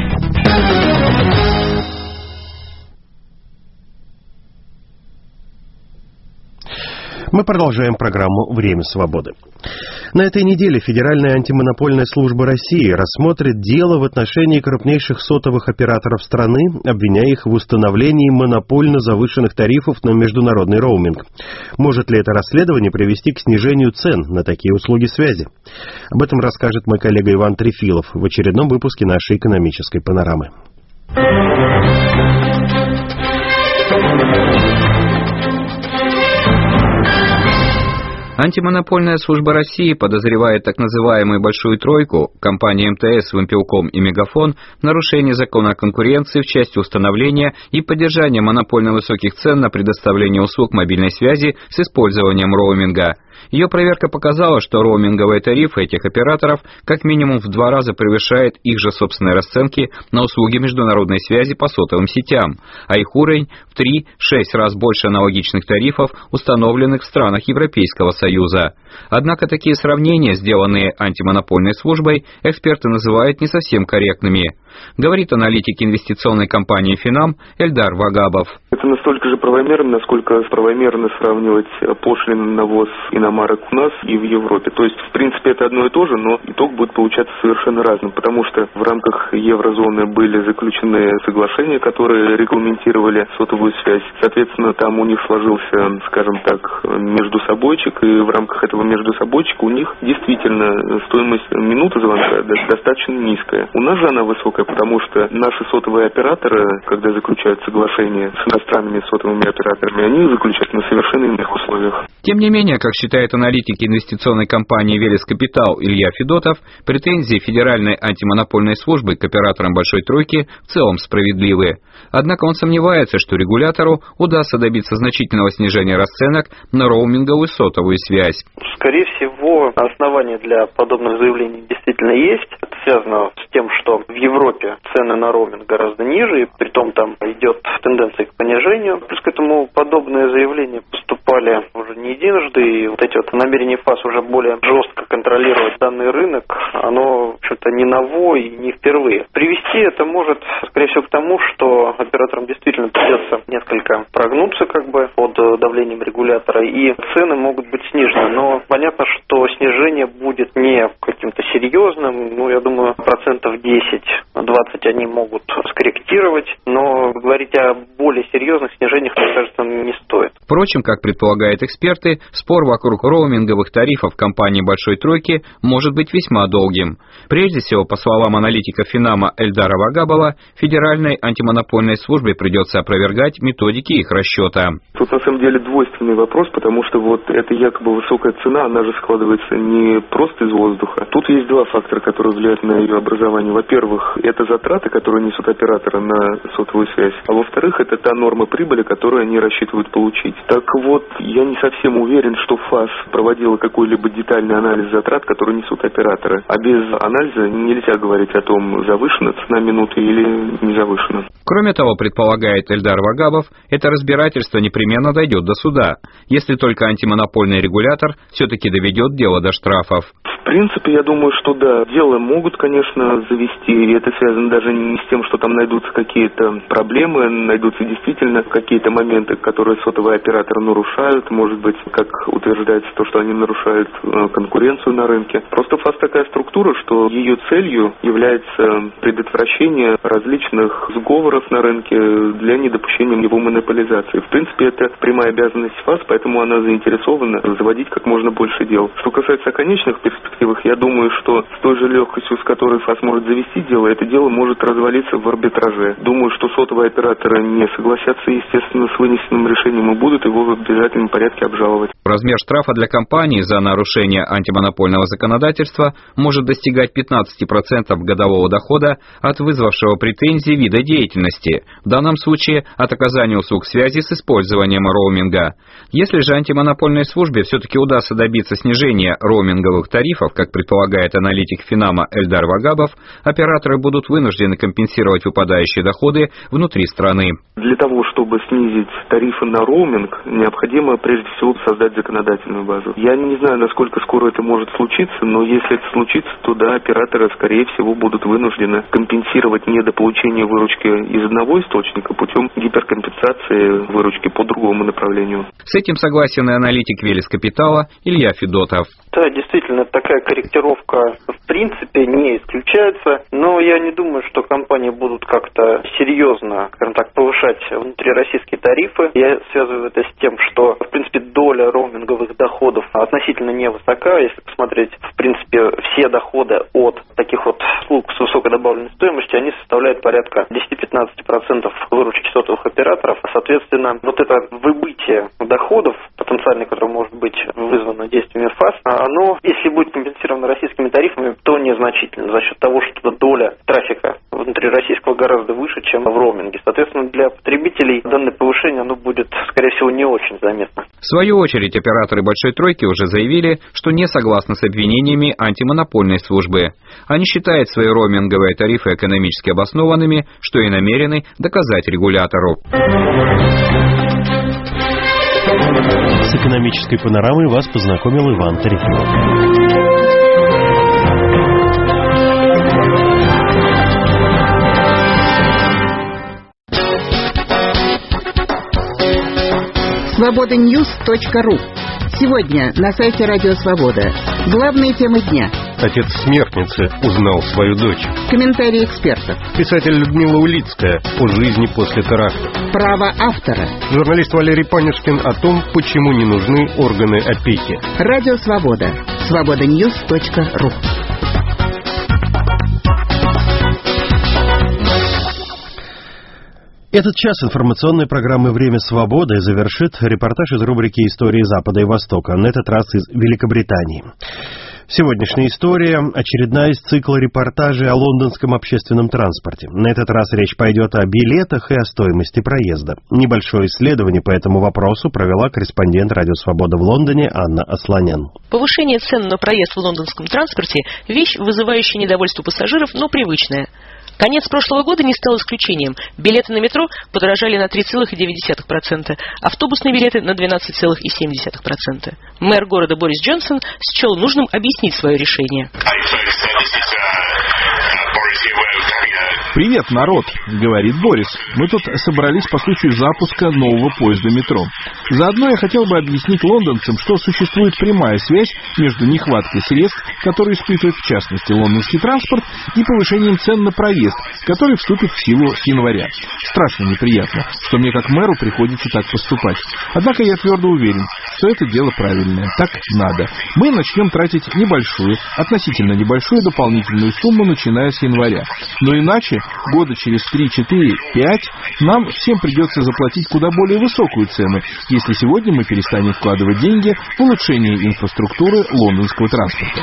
Мы продолжаем программу «Время свободы». На этой неделе Федеральная антимонопольная служба России рассмотрит дело в отношении крупнейших сотовых операторов страны, обвиняя их в установлении монопольно завышенных тарифов на международный роуминг. Может ли это расследование привести к снижению цен на такие услуги связи? Об этом расскажет мой коллега Иван Трефилов в очередном выпуске нашей экономической панорамы. Антимонопольная служба России подозревает так называемую «Большую тройку» компании МТС, Вимпелком и Мегафон в нарушении закона о конкуренции в части установления и поддержания монопольно высоких цен на предоставление услуг мобильной связи с использованием роуминга. Ее проверка показала, что роуминговые тарифы этих операторов как минимум в 2 раза превышают их же собственные расценки на услуги международной связи по сотовым сетям, а их уровень в 3-6 раз больше аналогичных тарифов, установленных в странах Европейского Союза. Однако такие сравнения, сделанные антимонопольной службой, эксперты называют не совсем корректными. Говорит аналитик инвестиционной компании «Финам» Эльдар Вагабов. Это настолько же правомерно, насколько правомерно сравнивать пошлины на ввоз иномарок у нас и в Европе. То есть, в принципе, это одно и то же, но итог будет получаться совершенно разным, потому что в рамках еврозоны были заключены соглашения, которые регламентировали сотовую связь. Соответственно, там у них сложился, скажем так, междусобойчик, и в рамках этого междусобойчика у них действительно стоимость минуты звонка достаточно низкая. У нас же она высокая, потому что наши сотовые операторы, когда заключают соглашения с иностранными сотовыми операторами, они их заключают на совершенно иных условиях. Тем не менее, как считает аналитик инвестиционной компании «Велес Капитал» Илья Федотов, претензии Федеральной антимонопольной службы к операторам «Большой тройки» в целом справедливы. Однако он сомневается, что регулятору удастся добиться значительного снижения расценок на роуминговую сотовую связь. Скорее всего, основания для подобных заявлений действительно есть. Это связано с тем, что в Европе цены на роуминг гораздо ниже, и притом там идет тенденция к понижению. Плюс к этому подобные заявления поступали уже не единожды, и вот эти вот намерения ФАС уже более жестко контролировать данный рынок, оно, в общем-то, не ново и не впервые. Привести это может, скорее всего, к тому, что операторам действительно придется несколько прогнуться под давлением регулятора, и цены могут быть снижены. Но понятно, что снижение будет не каким-то серьезным, я думаю, 10-20% они могут скорректировать, но говорить о более серьезных снижениях, мне кажется, не стоит. Впрочем, как предполагают эксперты, спор вокруг роуминговых тарифов компании «Большой тройки» может быть весьма долгим. Прежде всего, по словам аналитика Финама Эльдара Вагабова, Федеральной антимонопольной службе придется опровергать методики их расчета. Тут на самом деле двойственный вопрос, потому что эта якобы высокая цена, она же складывается не просто из воздуха. Тут есть 2 фактора, которые влияют на ее образование. Во-первых, это затраты, которые несут операторы на сотовую связь, а во-вторых, это та норма прибыли, которую они рассчитывают получить. Так я не совсем уверен, что ФАС проводила какой-либо детальный анализ затрат, которые несут операторы. А без анализа нельзя говорить о том, завышена цена минуты или не завышена. Кроме того, предполагает Эльдар Вагабов, это разбирательство непременно дойдет до суда, если только антимонопольный регулятор все-таки доведет дело до штрафов. В принципе, я думаю, что да, дело могут, конечно, завести, и это связано даже не с тем, что там найдутся какие-то проблемы, найдутся действительно какие-то моменты, которые сотовые операторы нарушают, может быть, как утверждается, то, что они нарушают конкуренцию на рынке. Просто ФАС такая структура, что ее целью является предотвращение различных сговоров на рынке для недопущения его монополизации. В принципе, это прямая обязанность ФАС, поэтому она заинтересована заводить как можно больше дел. Что касается конечных перспектив, я думаю, что с той же легкостью, с которой ФАС может завести дело, это дело может развалиться в арбитраже. Думаю, что сотовые операторы не согласятся, естественно, с вынесенным решением и будут его в обязательном порядке обжаловать. Размер штрафа для компании за нарушение антимонопольного законодательства может достигать 15% годового дохода от вызвавшего претензии вида деятельности, в данном случае от оказания услуг связи с использованием роуминга. Если же антимонопольной службе все-таки удастся добиться снижения роуминговых тарифов, как предполагает аналитик Финама Эльдар Вагабов, операторы будут вынуждены компенсировать выпадающие доходы внутри страны. Для того, чтобы снизить тарифы на роуминг, необходимо прежде всего создать законодательную базу. Я не знаю, насколько скоро это может случиться, но если это случится, то да, операторы, скорее всего, будут вынуждены компенсировать недополучение выручки из одного источника путем гиперкомпенсации выручки по другому направлению. С этим согласен и аналитик Велес Капитала Илья Федотов. Да, действительно, такая корректировка в принципе не исключается, но я не думаю, что компании будут как-то серьезно, скажем так, повышать внутрироссийские тарифы. Я связываю это с тем, что, в принципе, доля роуминговых доходов относительно невысока. Если посмотреть, в принципе, все доходы от таких вот услуг с высокой добавленной стоимостью, они составляют порядка 10-15% выручки сотовых операторов. Соответственно, вот это выбытие доходов, потенциально, которое может быть вызвано действиями ФАС, оно, если будет компенсировано российскими тарифами, то незначительно за счет того, что доля трафика внутрироссийского гораздо выше, чем в роуминге. Соответственно, для потребителей данное повышение оно будет, скорее всего, не очень заметно. В свою очередь, операторы «Большой тройки» уже заявили, что не согласны с обвинениями антимонопольной службы. Они считают свои роуминговые тарифы экономически обоснованными, что и намерены доказать регулятору. С экономической панорамой вас познакомил Иван Тарифилов. Свободаньюз.ру. Сегодня на сайте Радио Свобода. Главные темы дня. Отец смертницы узнал свою дочь. Комментарии экспертов. Писатель Людмила Улицкая о жизни после теракта. Право автора. Журналист Валерий Панюшкин о том, почему не нужны органы опеки. Радио Свобода. Свободаньюз.ру. Этот час информационной программы «Время свободы» завершит репортаж из рубрики «Истории Запада и Востока», на этот раз из Великобритании. Сегодняшняя история – очередная из цикла репортажей о лондонском общественном транспорте. На этот раз речь пойдет о билетах и о стоимости проезда. Небольшое исследование по этому вопросу провела корреспондент «Радио Свобода» в Лондоне Анна Асланян. Повышение цен на проезд в лондонском транспорте – вещь, вызывающая недовольство пассажиров, но привычная. Конец прошлого года не стал исключением. Билеты на метро подорожали на 3,9%, автобусные билеты на 12,7%. Мэр города Борис Джонсон счел нужным объяснить свое решение. «Привет, народ», — говорит Борис. «Мы тут собрались по случаю запуска нового поезда метро. Заодно я хотел бы объяснить лондонцам, что существует прямая связь между нехваткой средств, которые испытывает в частности лондонский транспорт, и повышением цен на проезд, который вступит в силу с января. Страшно неприятно, что мне как мэру приходится так поступать. Однако я твердо уверен, что это дело правильное. Так надо. Мы начнем тратить относительно небольшую дополнительную сумму, начиная с января. Но иначе года через 3, 4, 5 нам всем придется заплатить куда более высокую цену, если сегодня мы перестанем вкладывать деньги в улучшение инфраструктуры лондонского транспорта».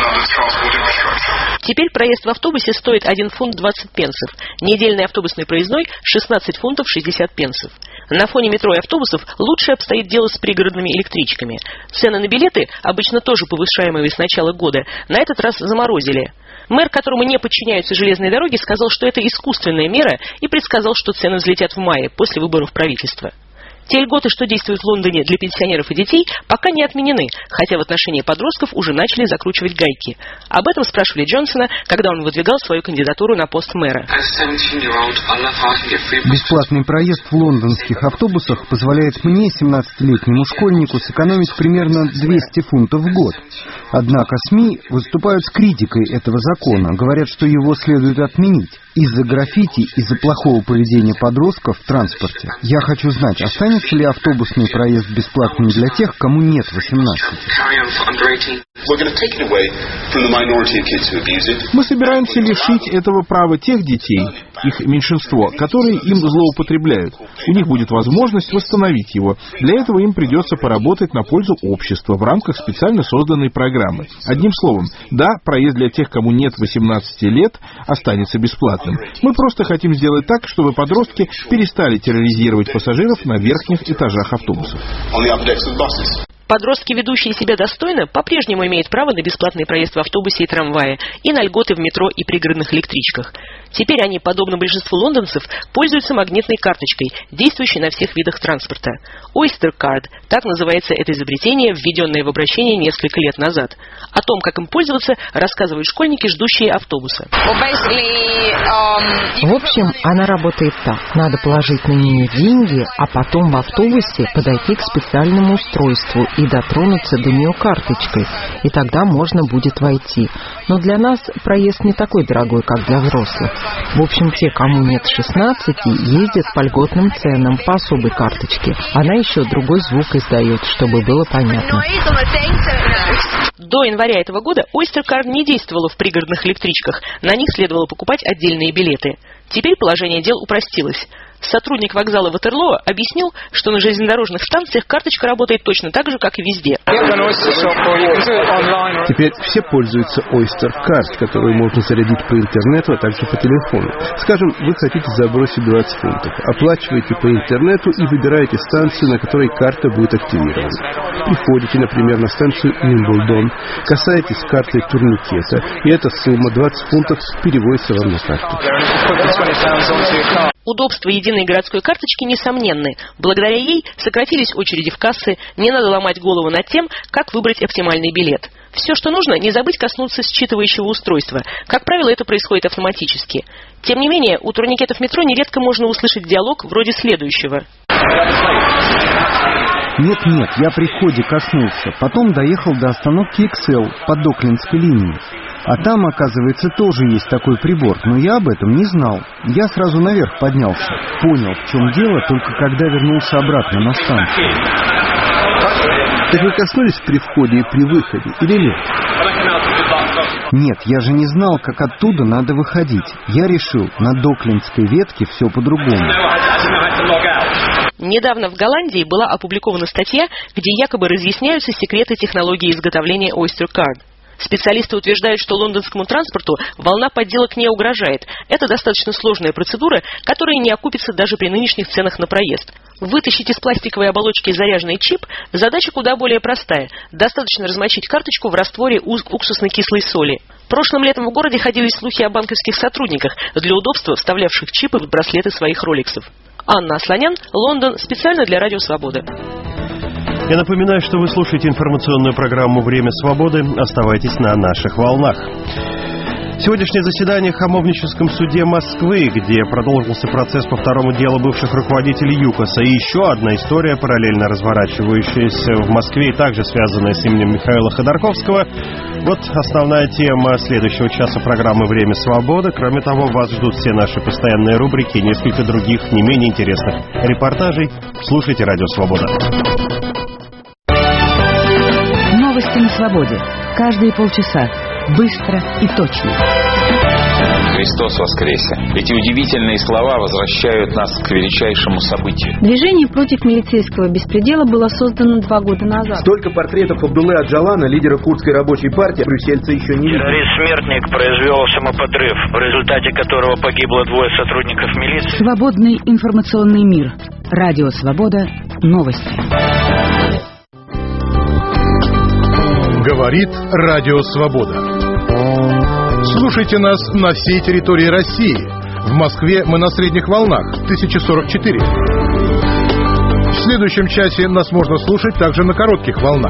Теперь проезд в автобусе стоит 1 фунт 20 пенсов, недельный автобусный проездной 16 фунтов 60 пенсов. На фоне метро и автобусов лучше обстоит дело с пригородными электричками. Цены на билеты, обычно тоже повышаемые с начала года, на этот раз заморозили. Мэр, которому не подчиняются железные дороги, сказал, что это искусственная мера, и предсказал, что цены взлетят в мае, после выборов правительства. Те льготы, что действуют в Лондоне для пенсионеров и детей, пока не отменены, хотя в отношении подростков уже начали закручивать гайки. Об этом спрашивали Джонсона, когда он выдвигал свою кандидатуру на пост мэра. Бесплатный проезд в лондонских автобусах позволяет мне, 17-летнему школьнику, сэкономить примерно 200 фунтов в год. Однако СМИ выступают с критикой этого закона, говорят, что его следует отменить из-за граффити, из-за плохого поведения подростков в транспорте. Я хочу знать, останется ли автобусный проезд бесплатным для тех, кому нет 18. Мы собираемся лишить этого права тех детей, их меньшинство, которые им злоупотребляют. У них будет возможность восстановить его. Для этого им придется поработать на пользу общества в рамках специально созданной программы. Одним словом, да, проезд для тех, кому нет 18 лет, останется бесплатным. Мы просто хотим сделать так, чтобы подростки перестали терроризировать пассажиров на верхних этажах автобусов. Подростки, ведущие себя достойно, по-прежнему имеют право на бесплатный проезд в автобусе и трамвае, и на льготы в метро и пригородных электричках. Теперь они, подобно большинству лондонцев, пользуются магнитной карточкой, действующей на всех видах транспорта. Oyster Card – так называется это изобретение, введенное в обращение несколько лет назад. О том, как им пользоваться, рассказывают школьники, ждущие автобуса. В общем, она работает так. Надо положить на нее деньги, а потом в автобусе подойти к специальному устройству и дотронуться до нее карточкой, и тогда можно будет войти. Но для нас проезд не такой дорогой, как для взрослых. В общем, те, кому нет 16, ездят по льготным ценам, по особой карточке. Она еще другой звук издает, чтобы было понятно. До января этого года Oyster Card не действовала в пригородных электричках, на них следовало покупать отдельные билеты. Теперь положение дел упростилось. Сотрудник вокзала Ватерлоо объяснил, что на железнодорожных станциях карточка работает точно так же, как и везде. Теперь все пользуются Oyster Card, которую можно зарядить по интернету, а также по телефону. Скажем, вы хотите забросить 20 фунтов. Оплачиваете по интернету и выбираете станцию, на которой карта будет активирована. Приходите, например, на станцию Уимблдон, касаетесь картой турникета, и эта сумма 20 фунтов переводится вам на карту. Удобства единой городской карточки несомненны. Благодаря ей сократились очереди в кассы, не надо ломать голову над тем, как выбрать оптимальный билет. Все, что нужно, не забыть коснуться считывающего устройства. Как правило, это происходит автоматически. Тем не менее, у турникетов метро нередко можно услышать диалог вроде следующего. Нет, я при входе коснулся. Потом доехал до остановки XL по Доклендской линии. А там, оказывается, тоже есть такой прибор, но я об этом не знал. Я сразу наверх поднялся. Понял, в чем дело, только когда вернулся обратно на станцию. Так вы коснулись при входе и при выходе, или нет? Нет, я же не знал, как оттуда надо выходить. Я решил, на Доклендской ветке все по-другому. Недавно в Голландии была опубликована статья, где якобы разъясняются секреты технологии изготовления Oyster Card. Специалисты утверждают, что лондонскому транспорту волна подделок не угрожает. Это достаточно сложная процедура, которая не окупится даже при нынешних ценах на проезд. Вытащить из пластиковой оболочки заряженный чип – задача куда более простая. Достаточно размочить карточку в растворе уксусно-кислой соли. Прошлым летом в городе ходили слухи о банковских сотрудниках, для удобства вставлявших чипы в браслеты своих роликсов. Анна Асланян, Лондон, специально для Радио Свобода. Я напоминаю, что вы слушаете информационную программу «Время свободы». Оставайтесь на наших волнах. Сегодняшнее заседание в Хамовническом суде Москвы, где продолжился процесс по второму делу бывших руководителей ЮКОСа. И еще одна история, параллельно разворачивающаяся в Москве и также связанная с именем Михаила Ходорковского. Вот основная тема следующего часа программы «Время свободы». Кроме того, вас ждут все наши постоянные рубрики и несколько других не менее интересных репортажей. Слушайте «Радио Свобода». Новости на свободе. Каждые полчаса. Быстро и точно. Христос воскресе. Эти удивительные слова возвращают нас к величайшему событию. Движение против милицейского беспредела было создано 2 года назад. Столько портретов Абдуллы Аджалана, лидера курдской рабочей партии, брюссельцы еще не видели. Террорист-смертник произвел самоподрыв, в результате которого погибло 2 сотрудников милиции. Свободный информационный мир. Радио Свобода. Новости. Говорит Радио Свобода. Слушайте нас на всей территории России. В Москве мы на средних волнах 1044. В следующем часе нас можно слушать также на коротких волнах.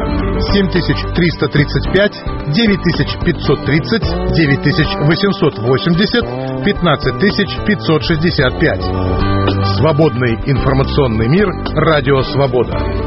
7335, 9530, 9880, 15565. Свободный информационный мир. Радио Свобода.